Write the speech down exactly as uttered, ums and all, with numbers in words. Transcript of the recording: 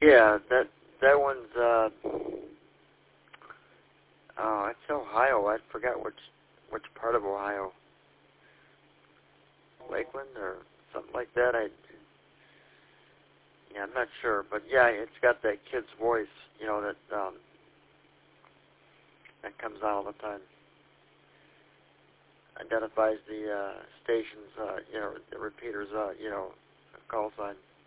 Yeah, that that one's uh oh, it's Ohio. I forgot which which part of Ohio. Lakeland or something like that. I yeah, I'm not sure, but yeah, it's got that kid's voice, you know, that um that comes out all the time. Identifies the uh station's uh you know, the repeater's uh, you know, call sign.